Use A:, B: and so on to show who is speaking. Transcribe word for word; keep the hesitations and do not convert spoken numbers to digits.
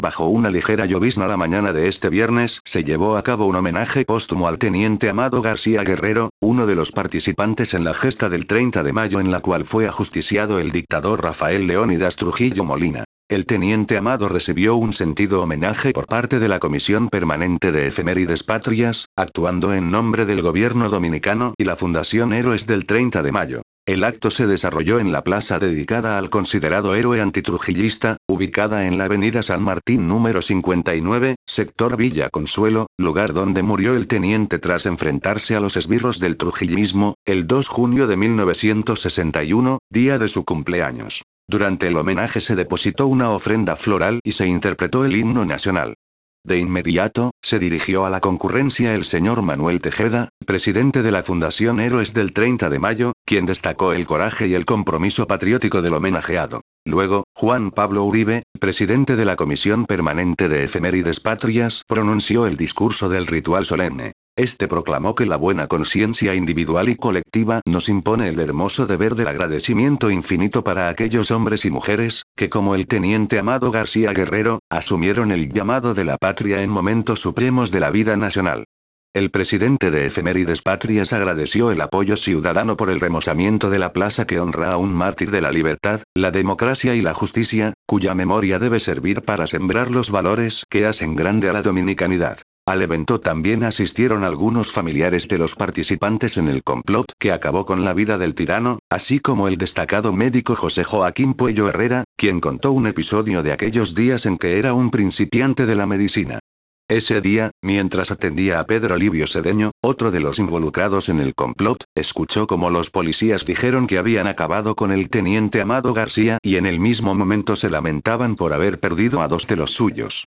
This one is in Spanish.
A: Bajo una ligera llovizna la mañana de este viernes se llevó a cabo un homenaje póstumo al teniente Amado García Guerrero, uno de los participantes en la gesta del treinta de mayo en la cual fue ajusticiado el dictador Rafael Leónidas Trujillo Molina. El teniente Amado recibió un sentido homenaje por parte de la Comisión Permanente de Efemérides Patrias, actuando en nombre del gobierno dominicano y la Fundación Héroes del treinta de mayo. El acto se desarrolló en la plaza dedicada al considerado héroe antitrujillista, ubicada en la avenida San Martín número cincuenta y nueve, sector Villa Consuelo, lugar donde murió el teniente tras enfrentarse a los esbirros del trujillismo, el dos de junio de mil novecientos sesenta y uno, día de su cumpleaños. Durante el homenaje se depositó una ofrenda floral y se interpretó el himno nacional. De inmediato, se dirigió a la concurrencia el señor Manuel Tejeda, presidente de la Fundación Héroes del treinta de mayo, quien destacó el coraje y el compromiso patriótico del homenajeado. Luego, Juan Pablo Uribe, presidente de la Comisión Permanente de Efemérides Patrias, pronunció el discurso del ritual solemne. Este proclamó que la buena conciencia individual y colectiva nos impone el hermoso deber del agradecimiento infinito para aquellos hombres y mujeres, que como el teniente Amado García Guerrero, asumieron el llamado de la patria en momentos supremos de la vida nacional. El presidente de Efemérides Patrias agradeció el apoyo ciudadano por el remozamiento de la plaza que honra a un mártir de la libertad, la democracia y la justicia, cuya memoria debe servir para sembrar los valores que hacen grande a la dominicanidad. Al evento también asistieron algunos familiares de los participantes en el complot que acabó con la vida del tirano, así como el destacado médico José Joaquín Puello Herrera, quien contó un episodio de aquellos días en que era un principiante de la medicina. Ese día, mientras atendía a Pedro Livio Cedeño, otro de los involucrados en el complot, escuchó como los policías dijeron que habían acabado con el teniente Amado García y en el mismo momento se lamentaban por haber perdido a dos de los suyos.